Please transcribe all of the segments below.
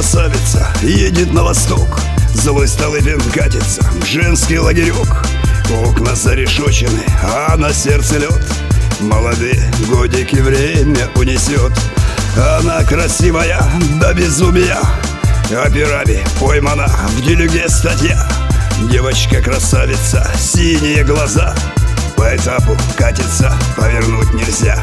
красавица едет на восток, злой Столыпин катится в женский лагерек. Окна зарешочены, а на сердце лед. Молодые годики время унесет. Она красивая до безумия, о пираве поймана в делюге статья. Девочка-красавица, синие глаза, по этапу катится, повернуть нельзя.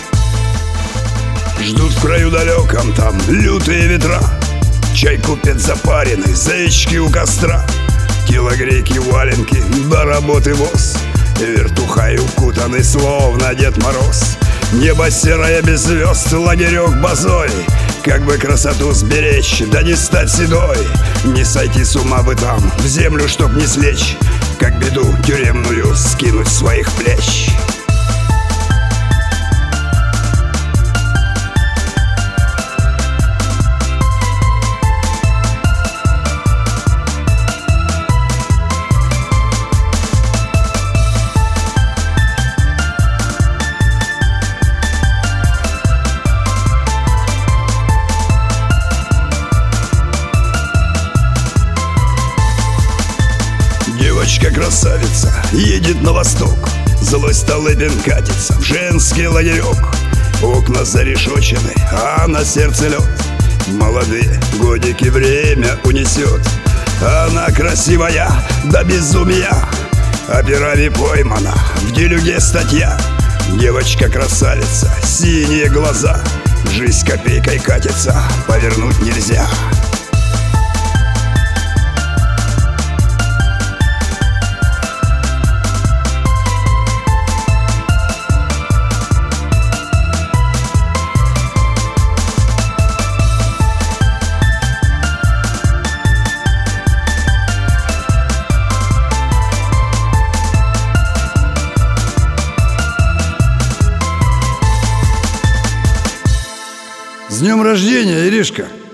Ждут в краю далеком там лютые ветра, чай купят запаренный, заячки у костра. Телогрейки, валенки, до работы воз, вертухай укутанный, словно Дед Мороз. Небо серое без звезд, лагерек бозой. Как бы красоту сберечь, да не стать седой. Не сойти с ума бы там, в землю чтоб не слечь, как беду тюремную скинуть с своих плеч. Девочка-красавица едет на восток, злой Столыпин катится в женский лагерек. Окна зарешочены, а на сердце лед. Молодые годики время унесет. Она красивая до безумия, о пираве поймана в делюге статья. Девочка-красавица, синие глаза, жизнь копейкой катится, повернуть нельзя. С днем рождения, Иришка!